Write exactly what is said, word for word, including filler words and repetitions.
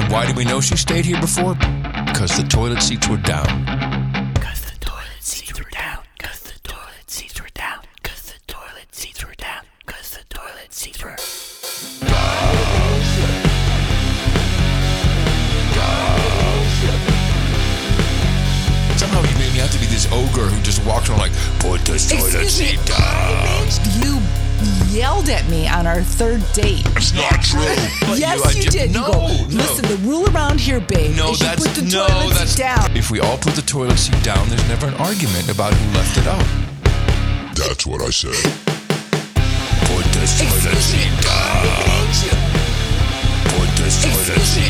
And why do we know she stayed here before? Because the toilet seats were down. Because the toilet seats were down. Because the toilet seats were down. Because the toilet seats were down. Because the toilet seats were Somehow you made me out to be this ogre who just walked around like, put this toilet Excuse me, seat down. I made you yelled at me on our third date. It's not true. But Yes, I you ju- did. No, you go, no. listen, the rule around here, babe, No, is you that's put the no, toilet that's seat down. If we all put the toilet seat down, there's never an argument about who left it out. That's what I said. Put this toilet Excuse me, seat I down. made you. Put this toilet Excuse me,